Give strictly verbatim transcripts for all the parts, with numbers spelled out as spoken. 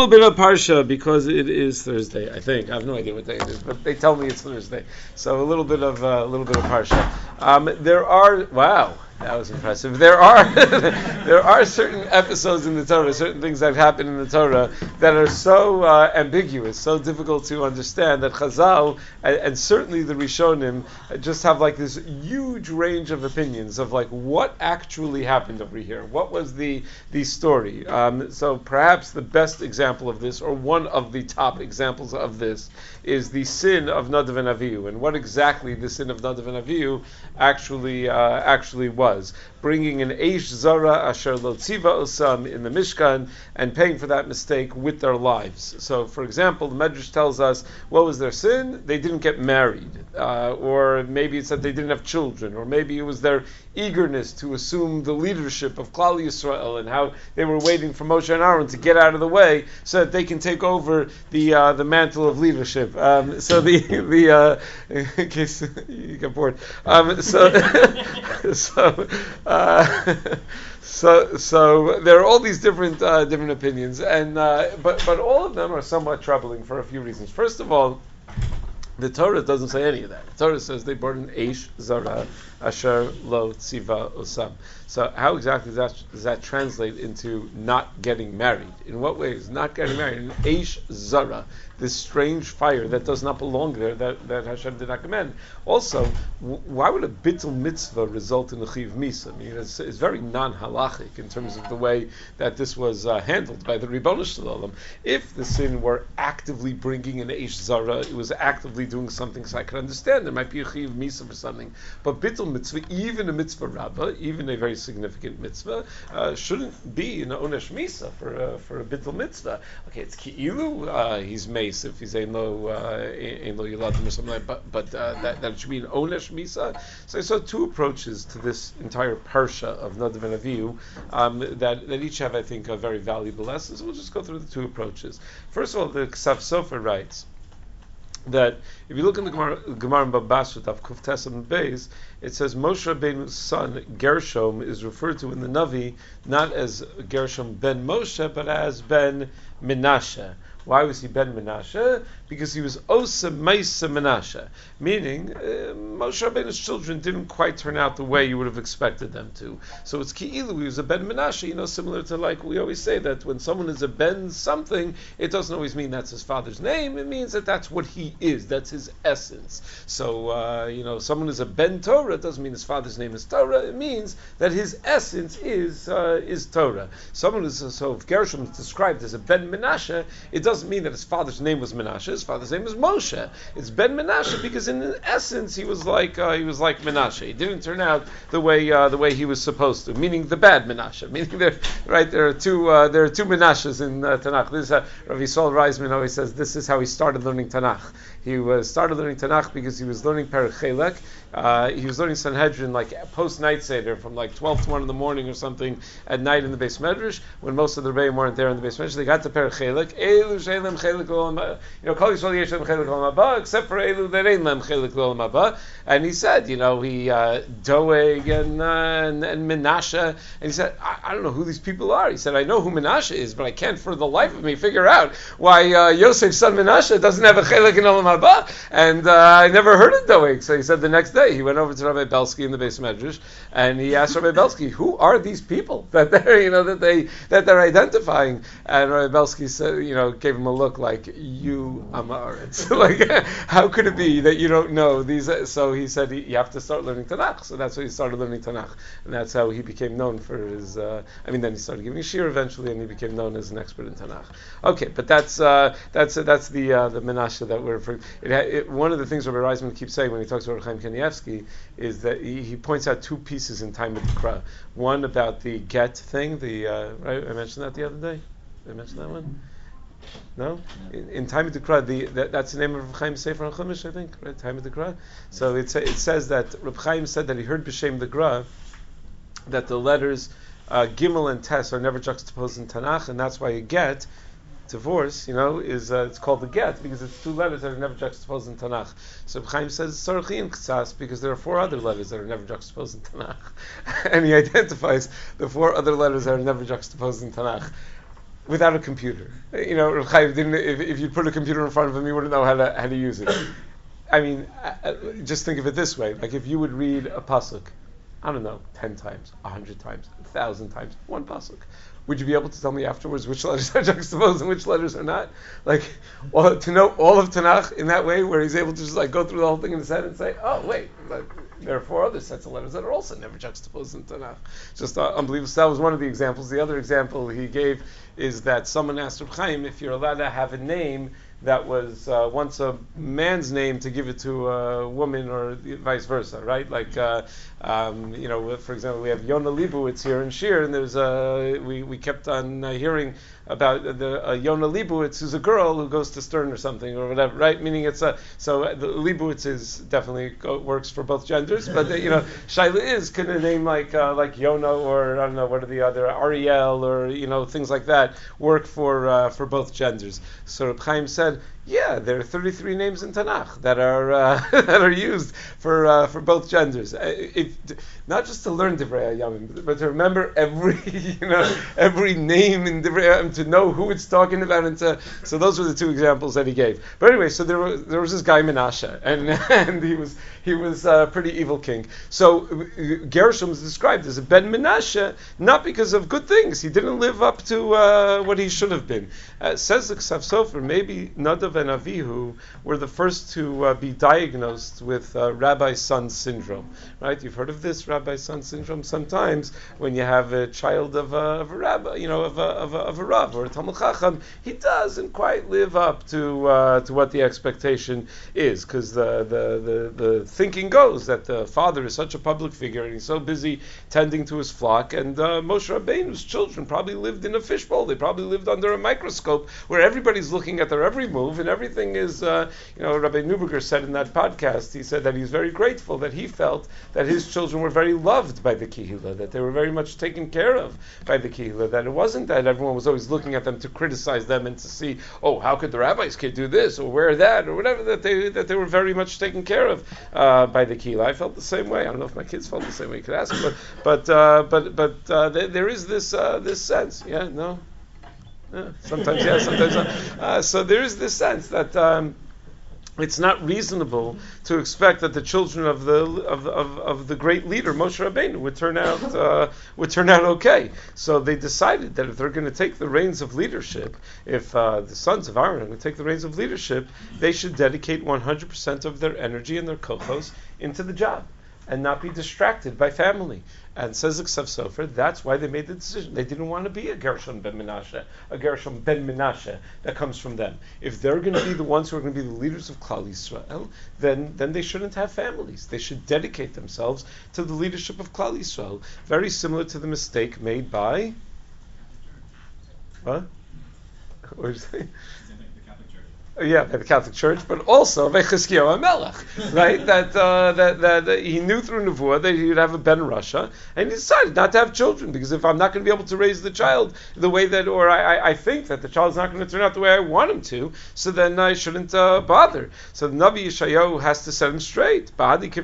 little bit of Parsha because it is Thursday, I think. I have no idea what day it is, but they tell me it's Thursday. So a little bit of uh, a little bit of Parsha. Um, there are wow. That was impressive. There are there are certain episodes in the Torah, certain things that happen in the Torah that are so uh, ambiguous, so difficult to understand that Chazal and, and certainly the Rishonim just have like this huge range of opinions of like what actually happened over here. What was the the story? Um, so perhaps the best example of this, or one of the top examples of this, is the sin of Nadav and Avihu, and what exactly the sin of Nadav and Avihu actually uh, actually was. Bringing an Eish Zara Asher Lo Tziva Osam in the Mishkan and paying for that mistake with their lives. So, for example, the Medrash tells us, what was their sin? They didn't get married. Uh, or maybe it's that they didn't have children. Or maybe it was their eagerness to assume the leadership of Klal Yisrael and how they were waiting for Moshe and Aaron to get out of the way so that they can take over the uh, the mantle of leadership. Um, so the, the uh, in case you get bored. Um, so, so, uh, so, so there are all these different uh, different opinions, and uh, but but all of them are somewhat troubling for a few reasons. First of all, the Torah doesn't say any of that. The Torah says they brought an Eish Zara Asher Lo Tziva Osam. So how exactly does that, does that translate into not getting married? In what way is not getting married? An Eish Zara, this strange fire that does not belong there, that, that Hashem did not command. Also, w- why would a bittul mitzvah result in a chiv misa? I mean, it's, it's very non-halachic in terms of the way that this was uh, handled by the Ribbono Shel Olam. If the sin were actively bringing an Eish Zara, it was actively doing something, so I could understand there might be a chiv misa for something. But bittul mitzvah, even a mitzvah rabbah, even a very significant mitzvah, uh, shouldn't be an onesh misa for a, for a bittul mitzvah. Okay, it's ki'ilu, uh, he's mace if he's ein lo ein lo yiladim or something like that, but, but uh, that, that should be an onesh misa. So I saw two approaches to this entire parsha of Nadav and Avihu um, that, that each have, I think, a very valuable lessons. We'll just go through the two approaches. First of all, the Ksaf Sofer writes that if you look in the Gemara, Gemara in Babasut of Kuf Tesam Beis, it says Moshe Rabbeinu's son Gershom is referred to in the Navi not as Gershom ben Moshe, but as ben Menashe. Why was he ben Menashe? Because he was Osa Meisa Menashe, meaning uh, Moshe Rabbeinu's children didn't quite turn out the way you would have expected them to. So it's Ki'ilu, he was a ben Menashe, you know, similar to like we always say that when someone is a ben something, it doesn't always mean that's his father's name, it means that that's what he is, that's his essence. So, uh, you know, someone is a ben Torah, it doesn't mean his father's name is Torah, it means that his essence is uh, is Torah. Someone is, so if Gershom is described as a ben Menashe, it doesn't mean that his father's name was Menashe, his father's name is Moshe. It's ben Menashe because in essence he was like uh, he was like Menashe. He didn't turn out the way uh, the way he was supposed to, meaning the bad Menashe. Meaning there, right? There are two uh, there are two Menashes in uh, Tanakh. This uh, Rav Yisrael Reisman always says this is how he started learning Tanakh. He was started learning Tanakh because he was learning Perek Chelek. Uh, he was learning Sanhedrin like post night seder from like twelve to one in the morning or something at night in the Beis Medrash when most of the Rebbeim weren't there in the Beis Medrash. They got to Perek Chelek. Elu she'elem chelek l'olam haba. You know, Kol Yisrael yesh lem chelek l'olam haba, except for Elu that ain't lem chelek l'olam haba. And he said, you know, he uh, Doeg and, uh, and and Menashe, and he said, I, I don't know who these people are. He said, I know who Menashe is, but I can't for the life of me figure out why uh, Yosef's son Menashe doesn't have a chelek in olam haba. And uh, I never heard of Doeg. So he said the next day he went over to Rabbi Belsky in the Beis Medrash, and he asked Rabbi Belsky, "Who are these people that they're, you know, that they that they're identifying?" And Rabbi Belsky said, you know, gave him a look like, "You Amaretz, like how could it be that you don't know these?" So he said, "You have to start learning Tanakh." So that's why he started learning Tanakh, and that's how he became known for his. Uh, I mean, then he started giving shir eventually, and he became known as an expert in Tanakh. Okay, but that's uh, that's uh, that's the uh, the Menashe that we're. For, it, it, one of the things Rabbi Reisman keeps saying when he talks about Chaim Kanievsky is that he, he points out two pieces in Time of Tikra. One about the get thing. The uh, right, I mentioned that the other day. Did I mention that one? No? In, in Time of Tikra, the that, that's the name of Reb Chaim Sefer HaChumash, I think, right? Time of Tikra. So it, it says that Reb Chaim said that he heard B'Shem the Gra that the letters uh, Gimel and Tes are never juxtaposed in Tanakh, and that's why you get divorce, you know, is uh, it's called the get because it's two letters that are never juxtaposed in Tanakh. So Reb Chaim says Sarchi and Ktsas because there are four other letters that are never juxtaposed in Tanakh, and he identifies the four other letters that are never juxtaposed in Tanakh. without a computer. You know, Reb Chaim didn't, if, if you put a computer in front of him, he wouldn't know how to how to use it. I mean, uh, just think of it this way: like if you would read a pasuk, I don't know, ten times, a hundred times, a thousand times, one pasuk. Would you be able to tell me afterwards which letters are juxtaposed and which letters are not? Like, or to know all of Tanakh in that way, where he's able to just like go through the whole thing in his head and say, oh wait, like, there are four other sets of letters that are also never juxtaposed in Tanakh. Just uh, unbelievable. So that was one of the examples. The other example he gave is that someone asked Reb Chaim if you're allowed to have a name that was uh, once a man's name to give it to a woman, or vice versa, right? Like, uh, um, you know, for example, we have Yona Leibowitz here in Shir, and there's a, we, we kept on uh, hearing about the uh, Yona Leibowitz, who's a girl who goes to Stern or something, or whatever, right? Meaning it's a, so uh, the Leibowitz is definitely go, works for both genders, but, uh, you know, Shaila is, could a name like, uh, like Yona, or I don't know, what are the other, Ariel, or, you know, things like that, work for, uh, for both genders. So Reb Chaim said, yeah, there are thirty-three names in Tanakh that are uh, that are used for uh, for both genders. It, not just to learn Divrei Hayamim, but to remember every you know every name in Divrei Hayamim, to know who it's talking about, and to, so those were the two examples that he gave. But anyway, so there was there was this guy Menashe, and and he was he was a pretty evil king. So Gershom is described as a Ben Menashe, not because of good things. He didn't live up to uh, what he should have been. Uh, says the Ksav Sofer, maybe Nadav and Avihu were the first to uh, be diagnosed with uh, Rabbi Son syndrome. Right? You've heard of this, Rabbi Son syndrome. Sometimes when you have a child of a, of a rabbi, you know, of a of a, of a rav or a Talmud Chacham, he doesn't quite live up to uh, to what the expectation is, because the, the the the thinking goes that the father is such a public figure and he's so busy tending to his flock, and uh, Moshe Rabbeinu's children probably lived in a fishbowl. They probably lived under a microscope where everybody's looking at their every move, and everything is, uh, you know, Rabbi Neuberger said in that podcast, he said that he's very grateful that he felt that his children were very loved by the Kehillah, that they were very much taken care of by the Kehillah, that it wasn't that everyone was always looking at them to criticize them and to see, oh, how could the rabbi's kid do this or wear that or whatever, that they that they were very much taken care of uh, by the Kehillah. I felt the same way. I don't know if my kids felt the same way. You could ask, but but uh, but but uh, there, there is this uh, this sense, yeah, no. Yeah, sometimes yes, sometimes not. Uh, so there is this sense that um, it's not reasonable to expect that the children of the of, of, of the great leader Moshe Rabbeinu would turn out uh, would turn out okay. So they decided that if they're going to take the reins of leadership, if uh, the sons of Aaron are going to take the reins of leadership, they should dedicate one hundred percent of their energy and their kochos into the job, and not be distracted by family. And says the Ksav Sofer, that's why they made the decision. They didn't want to be a Gershom ben Menashe, a Gershom ben Menashe that comes from them. If they're going to be the ones who are going to be the leaders of Klal Yisrael, then then they shouldn't have families. They should dedicate themselves to the leadership of Klal Yisrael. Very similar to the mistake made by... What? What did you say? Yeah, by the Catholic Church, but also by Chizkiyahu HaMelech, right? That, uh, that, that that he knew through Nevuah that he would have a Ben Russia, and he decided not to have children, because if I'm not going to be able to raise the child the way that, or I, I, I think that the child's not going to turn out the way I want him to, so then I shouldn't uh, bother. So the Navi Yeshayahu has to set him straight.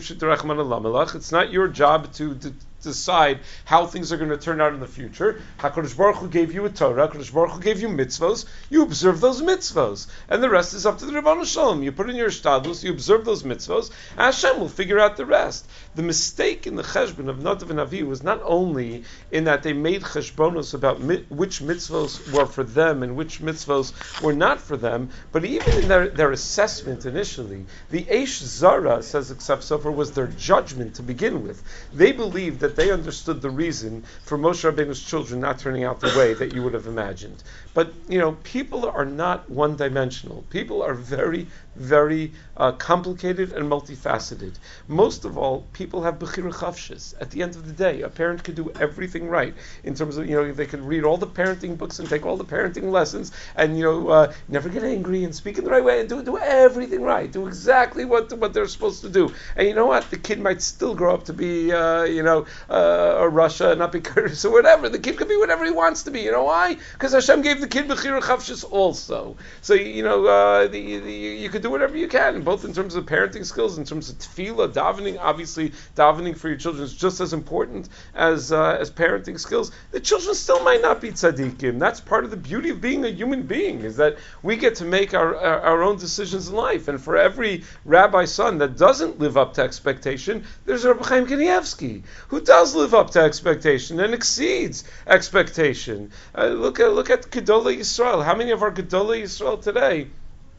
It's not your job to, to decide how things are going to turn out in the future. HaKadosh Baruch Hu gave you a Torah, HaKadosh Baruch Hu gave you mitzvos, you observe those mitzvos, and the rest is up to the Ribono Shel Olam. You put in your shtadlus, you observe those mitzvos, and Hashem will figure out the rest. The mistake in the cheshbon of Nadav and Avihu was not only in that they made cheshbonos about mi- which mitzvos were for them and which mitzvos were not for them, but even in their, their assessment initially, the Eish Zara, says the Ksav Sofer, was their judgment to begin with. They believed that they understood the reason for Moshe Rabbeinu's children not turning out the way that you would have imagined. But, you know, people are not one-dimensional. People are very, very uh, complicated and multifaceted. Most of all, people have bechira chavshis. At the end of the day, a parent could do everything right in terms of, you know, they could read all the parenting books and take all the parenting lessons and, you know, uh, never get angry and speak in the right way and do do everything right, do exactly what what they're supposed to do. And you know what? The kid might still grow up to be, uh, you know, uh, or Russia, not be Kurdish, or whatever. The kid could be whatever he wants to be. You know why? Because Hashem gave the kid Bechira Chavshis also. So, you know, uh, the, the, you could do whatever you can, both in terms of parenting skills, in terms of tefillah, davening. Obviously, davening for your children is just as important as uh, as parenting skills. The children still might not be tzaddikim. That's part of the beauty of being a human being, is that we get to make our, our, our own decisions in life. And for every rabbi's son that doesn't live up to expectation, there's Rabbi Chaim Kanievsky, who does live up to expectation and exceeds expectation. Uh, look at look at Gedolei Yisrael. How many of our Gedolei Yisrael today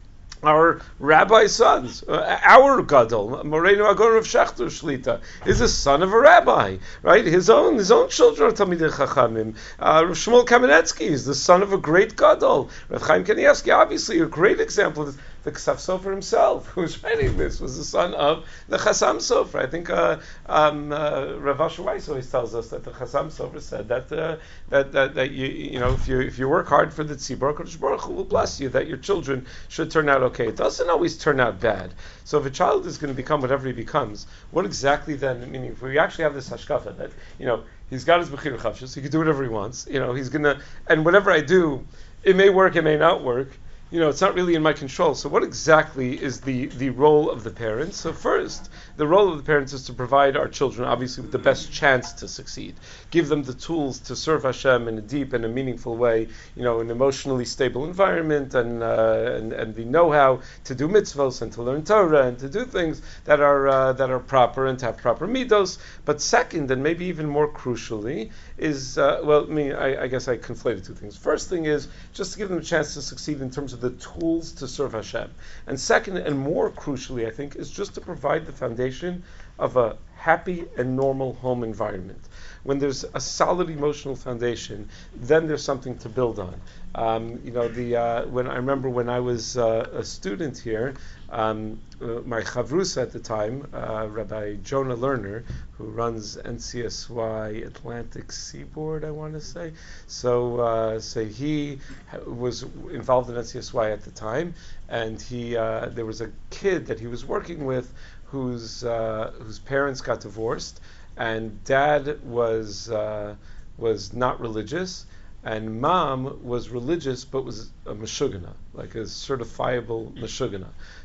our rabbi sons, uh, our gadol, Moreinu Agon Rav Shachter Shlita, is a son of a rabbi, right? His own his own children are Talmidei Chachamim. Uh, Rav Shmuel Kamenetsky is the son of a great gadol. Rav Chaim Kanievsky, obviously a great example of this. The Ksav Sofer himself, who was writing this, was the son of the Chassam Sofer. I think uh, um, uh, Rav Asher Weiss always tells us that the Chassam Sofer said that uh, that, that that you you know if you if you work hard for the tzibur, Kodesh Baruch Hu will bless you. That your children should turn out okay. It doesn't always turn out bad. So if a child is going to become whatever he becomes, what exactly then? Meaning, if we actually have this hashkafa that you know he's got his bechira chavshus, he can do whatever he wants. You know he's gonna and whatever I do, it may work, it may not work. You know, it's not really in my control. So what exactly is the, the role of the parents? So first, the role of the parents is to provide our children, obviously, with the best chance to succeed. Give them the tools to serve Hashem in a deep and a meaningful way, you know, an emotionally stable environment and uh, and, and the know-how to do mitzvos and to learn Torah and to do things that are uh, that are proper and to have proper midos. But second, and maybe even more crucially, is, uh, well, I mean, I, I guess I conflated two things. First thing is just to give them a chance to succeed in terms of the tools to serve Hashem. And second, and more crucially, I think, is just to provide the foundation of a happy and normal home environment. When there's a solid emotional foundation, then there's something to build on. Um, you know, the uh, when I remember when I was uh, a student here, um, uh, my chavrusa at the time, uh, Rabbi Jonah Lerner, who runs N C S Y Atlantic Seaboard, I want to say. So, uh, so he was involved in N C S Y at the time, and he uh, there was a kid that he was working with whose uh, whose parents got divorced, and dad was uh, was not religious, and mom was religious but was a meshugana, like a certifiable meshugana.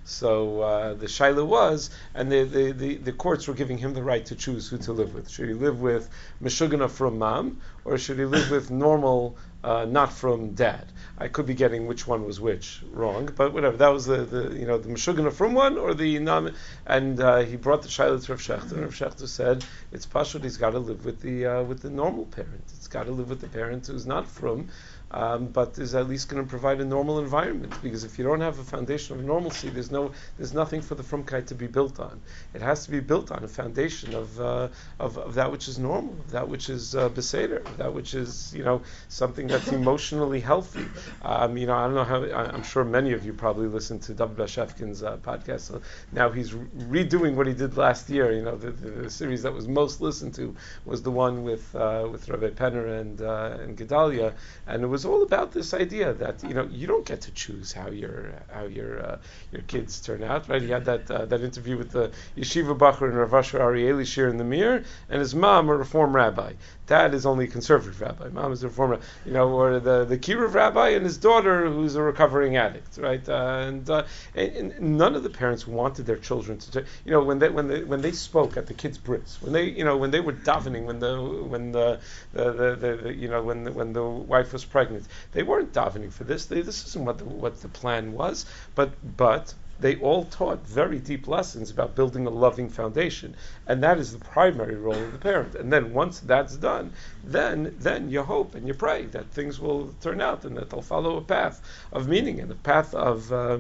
So uh, the shaila was, and the, the, the, the courts were giving him the right to choose who to live with. Should he live with meshugana from mom, or should he live with normal, uh, not from dad? I could be getting which one was which wrong, but whatever. That was the, the you know the meshugana from one or the nam, and uh, he brought the shaila to Rav Shechter, and Rav Shechter said it's pashut. He's got to live with the uh, with the normal parent. It's got to live with the parent who's not from. Um, but is at least going to provide a normal environment, because if you don't have a foundation of normalcy, there's no, there's nothing for the frumkeit to be built on. It has to be built on a foundation of uh, of, of that which is normal, of that which is uh, beseder, of that which is you know something that's emotionally healthy. Um, you know, I don't know how. I'm sure many of you probably listened to David Bashevkin's uh, podcast. So now he's re- redoing what he did last year. You know, the, the, the series that was most listened to was the one with uh, with Rabbi Penner and uh, and Gedalia, and it was all about this idea that you know you don't get to choose how your how your uh, your kids turn out, right? He had that uh, that interview with the yeshiva bacher and Rav Asher Arieli Shir in the Mir, and his mom a Reform rabbi. Dad is only a conservative rabbi. Mom is a Reform rabbi. You know, or the the kiruv rabbi and his daughter who's a recovering addict, right? Uh, and, uh, and, and none of the parents wanted their children to, t- you know, when they when they when they spoke at the kids' bris, when they you know when they were davening, when the when the the, the, the, the you know when the, when the wife was pregnant. They weren't davening for this. They, this isn't what the, what the plan was. But but they all taught very deep lessons about building a loving foundation, and that is the primary role of the parent. And then once that's done, then then you hope and you pray that things will turn out and that they'll follow a path of meaning and a path of. Uh,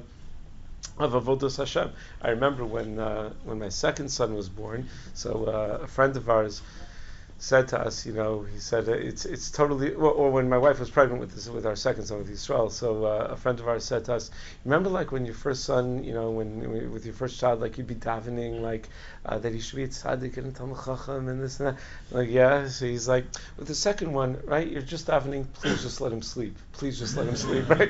of Avodas Hashem. I remember when uh, when my second son was born. So uh, a friend of ours said to us, you know, he said uh, it's it's totally. Or, or when my wife was pregnant with this, with our second son with Yisrael, so uh, a friend of ours said to us, remember like when your first son, you know, when with your first child, like you'd be davening like uh, that he should be a tzaddik and a talmid chacham and this and that. Like yeah, so he's like with the second one, right? You're just davening. Please just let him sleep. Please just let him sleep, right?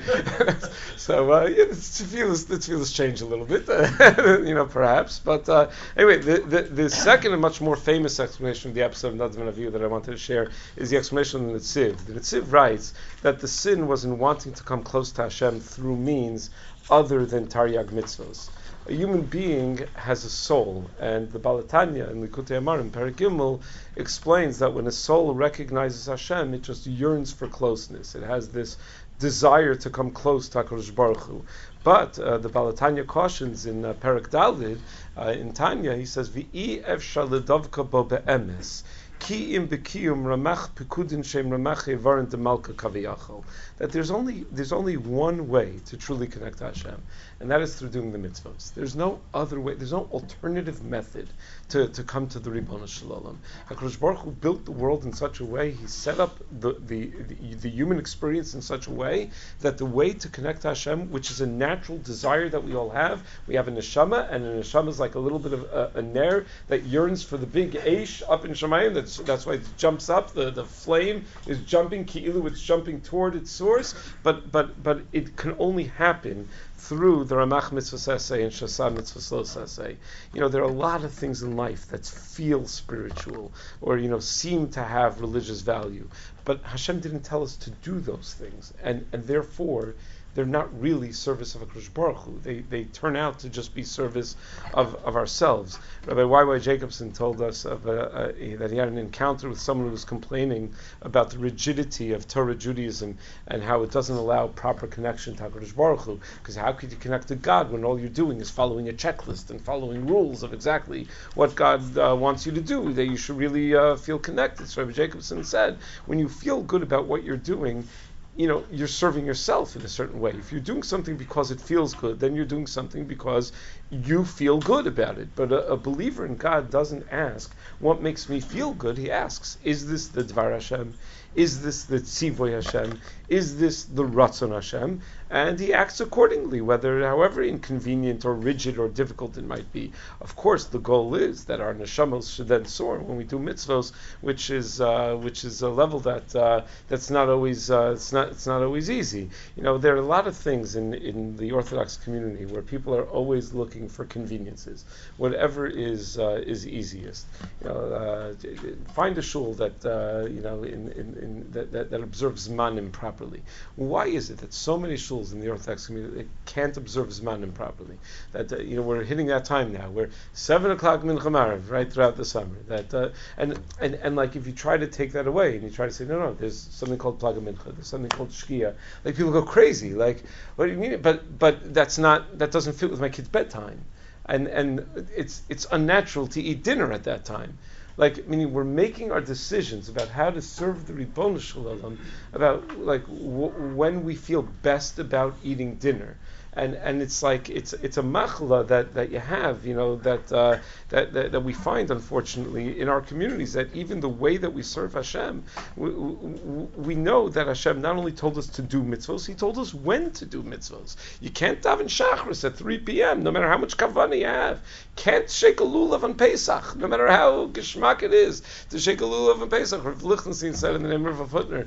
so uh, yeah, the tefillas, the tefillas change a little bit, you know, perhaps. But uh, anyway, the, the the second and much more famous explanation of the episode of Nadav and Avihu that I wanted to share is the explanation of the Netziv. The Netziv writes that the sin was in wanting to come close to Hashem through means other than Taryag mitzvos. A human being has a soul, and the Balatanya in Likutei Amarim, Perek Gimel, explains that when a soul recognizes Hashem, it just yearns for closeness. It has this desire to come close to HaKadosh Baruch Hu. But uh, the Balatanya cautions in uh, Perek Dalid, uh, in Tanya, he says, V'i efshar ledavka bo be'emes. Ki im bekiyum ramach pekudin shem ramach evarin de malka kaviyachol. That there's only there's only one way to truly connect to Hashem, and that is through doing the mitzvahs. There's no other way. There's no alternative method to, to come to the Ribono Shel Olam. HaKadosh Baruch Hu built the world in such a way. He set up the, the the the human experience in such a way that the way to connect to Hashem, which is a natural desire that we all have, we have a neshama, and a neshama is like a little bit of a, a ner that yearns for the big eish up in Shemayim. That's that's why it jumps up. The, the flame is jumping, ki'ilu, it's jumping toward its source, but but but it can only happen through the Ramach Mitzvah Saseh and Shasam Mitzvah Slo Saseh. You know, there are a lot of things in life that feel spiritual or, you know, seem to have religious value. But Hashem didn't tell us to do those things. And, and therefore, they're not really service of HaKadosh Baruch Hu. They they turn out to just be service of, of ourselves. Rabbi Y Y Jacobson told us of a, a, that he had an encounter with someone who was complaining about the rigidity of Torah Judaism and how it doesn't allow proper connection to HaKadosh Baruch Hu. Because how could you connect to God when all you're doing is following a checklist and following rules of exactly what God uh, wants you to do, that you should really uh, feel connected. So Rabbi Jacobson said, when you feel good about what you're doing, you know, you're serving yourself in a certain way. If you're doing something because it feels good, then you're doing something because you feel good about it. But a, a believer in God doesn't ask, what makes me feel good? He asks, is this the Dvar Hashem? Is this the Tzivoy Hashem? Is this the Ratzon Hashem? And he acts accordingly, whether, however inconvenient or rigid or difficult it might be. Of course, the goal is that our neshamos should then soar when we do mitzvos, which is uh, which is a level that uh, that's not always uh, it's not it's not always easy. You know, there are a lot of things in, in the Orthodox community where people are always looking for conveniences, whatever is uh, is easiest. You know, uh, find a shul that uh, you know in, in, in that, that, that observes Zmanim properly. Why is it that so many shuls in the Orthodox community can't observe Zmanim properly? That uh, you know we're hitting that time now. We're seven o'clock Mincha Marav right throughout the summer. That uh, and and and like if you try to take that away and you try to say no no, there's something called Plaga Mincha, there's something called Shkia. Like people go crazy. Like what do you mean? But but that's not that doesn't fit with my kid's bedtime, and and it's it's unnatural to eat dinner at that time. Like, meaning we're making our decisions about how to serve the Ribono Shel Olam, about like w- when we feel best about eating dinner, and and it's like it's it's a machla that, that you have, you know, that, uh, that that that we find unfortunately in our communities, that even the way that we serve Hashem, we, we, we know that Hashem not only told us to do mitzvos, He told us when to do mitzvos. You can't daven shachris at three p.m. no matter how much kavanah you have. Can't shake a lulav on Pesach, no matter how geschmack it is to shake a lulav on Pesach. Rav Lichtenstein said in the name of a footnote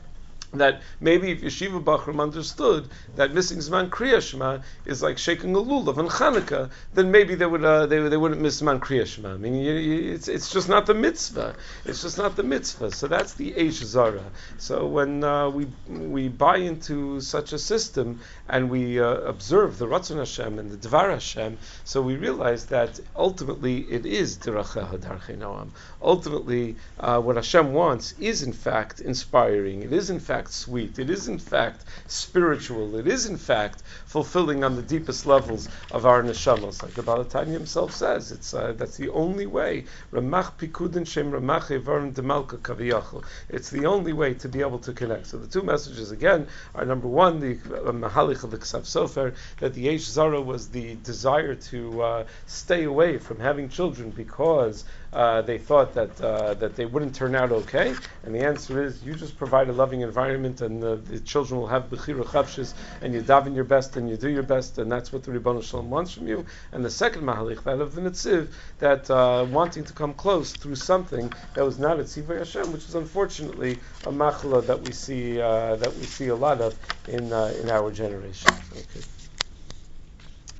that maybe if Yeshiva Bachram understood that missing Zman Kriya Shema is like shaking a lulav on Chanukah, then maybe they would uh, they they wouldn't miss Zman Kriya Shema. I mean, you, you, it's it's just not the mitzvah. It's just not the mitzvah. So that's the Eish Zara. So when uh, we we buy into such a system and we uh, observe the Ratzon Hashem and the Dvar Hashem, so we realize that ultimately it is Derachecha Darchei Noam. Ultimately, uh, what Hashem wants is in fact inspiring. It is in fact sweet. It is in fact spiritual. It is in fact fulfilling on the deepest levels of our neshamos. Like the Balatanya himself says, it's uh, that's the only way. Ramach pikudin shem ramach evarim demalka kaviyachol. It's the only way to be able to connect. So the two messages again are: number one, the uh, mahalich of the Ksav Sofer, that the Eish Zara was the desire to uh, stay away from having children because uh, they thought that uh, that they wouldn't turn out okay. And the answer is, you just provide a loving environment, and the, the children will have bechira chavshis, and you daven your best, and you do your best, and that's what the Ribono Shalom wants from you. And the second mahalich, that of the Netziv, that uh, wanting to come close through something that was not a tzivay Hashem, which is unfortunately a machla that we see uh, that we see a lot of in uh, in our generation. Okay.